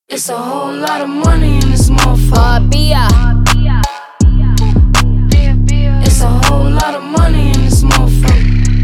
It's a whole lot of money in this motherfucker. It's a whole lot of money in this motherfucker.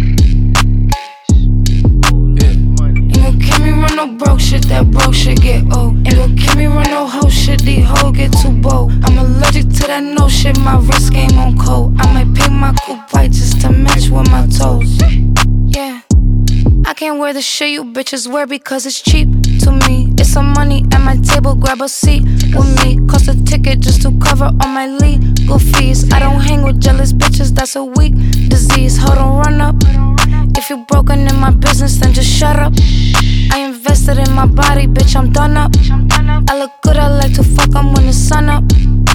Ain't gon' kill me run no broke shit, that broke shit get old. Ain't gon' kill me run no hoe shit, these hoes get too bold. I'm allergic to that no shit, my wrist game on cold. I might paint my coupe white just to match with my toes. Yeah, I can't wear the shit you bitches wear because it's cheap to me. It's some money at my table, grab a seat with me. Cost a ticket just to cover all my legal fees. I don't hang with jealous bitches, that's a weak disease. Hold on, run up. If you broken in my business, then just shut up. I invested in my body, bitch, I'm done up. I look good, I like to fuck, I'm when the sun up.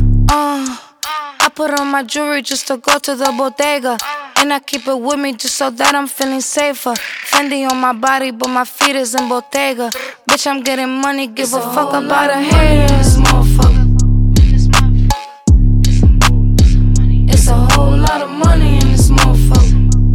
I put on my jewelry just to go to the bodega. And I keep it with me just so that I'm feeling safer. Fendi on my body, but my feet is in Bottega. Bitch, I'm getting money, give a fuck about a hater in this motherfucker. It's a whole lot of money in this motherfucker.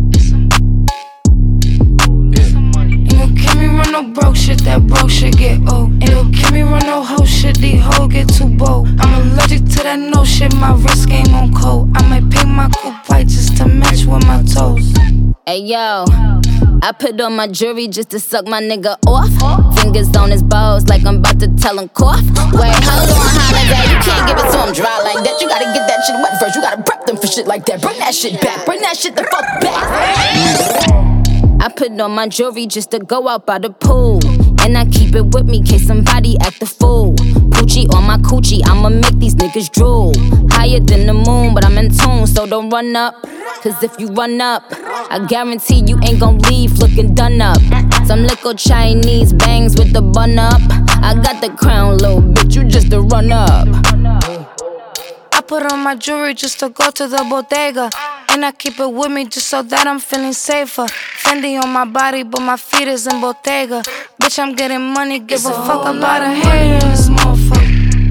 Ain't gon' kill me run no broke shit, that broke shit get old. Ain't gon' kill me run no hoe shit, these hoes get too bold. I'm allergic to that no shit, my wrist game on cold. I might paint my coupe white just to match with my toes. Hey yo, I put on my jewelry just to suck my nigga off. Fingers on his balls like I'm about to tell him cough. Wait, hold on, holiday, you can't give it to him dry like that. You gotta get that shit wet first, you gotta prep them for shit like that. Bring that shit back, bring that shit the fuck back. I put on my jewelry just to go out by the pool. And I keep it with me in case somebody act a fool. Poochie on my coochie, I'ma make these niggas drool. Higher than the moon, but I'm in tune, so don't run up. Cause if you run up, I guarantee you ain't gon' leave looking done up. Some little Chinese bangs with the bun up. I got the crown, little bitch, you just a run up. I put on my jewelry just to go to the bodega. And I keep it with me just so that I'm feeling safer. Fendi on my body, but my feet is in Bottega. Bitch, I'm getting money, give a fuck about a hater in this motherfucker.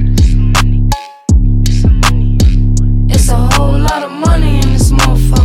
It's a whole lot of money in this motherfucker.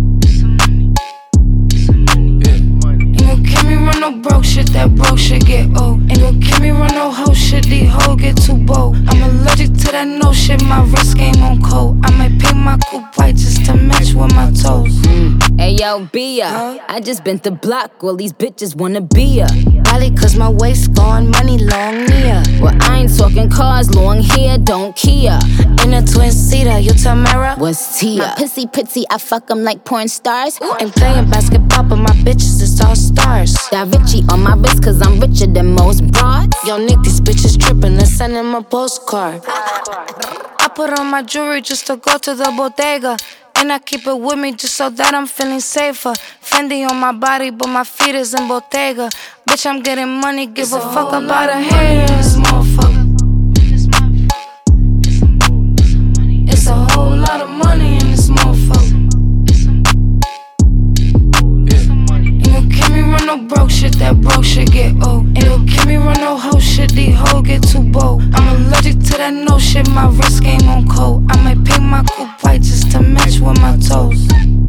Ain't gon' kill me run no broke shit, that broke shit get old. Ain't gon' kill me run no hoe shit, these hoes get too bold. I'm allergic to that no shit, my wrist game on cold. I might paint my coupe white just to match with my toes. Hey yo, Bia, I just been the block, all these bitches wanna be ya. Probably cause my waist gone, money long near. Well, I ain't talking cars, long hair, don't care. In a twin seater, you Tamara? What's Tia? My pussy pretty, I fuck 'em like porn stars. Ain't playing basketball, but my bitches is all stars. Da Vinci on my wrist, cause I'm richer than most broads. Yo, Nick, these bitches trippin', let's send him a postcard. I put on my jewelry just to go to the bodega. And I keep it with me just so that I'm feeling safer. Fendi on my body, but my feet is in Bottega. Bitch, I'm getting money, give a fuck about a hater in this motherfucker. It's a whole lot of money in this motherfucker. Ain't gon' kill me run no broke shit, that broke shit get old. Ain't gon' kill me run no hoe shit, these hoes get too bold. I'm allergic to that no shit, my wrist game on cold. I might paint my coupe white just to match with my toes.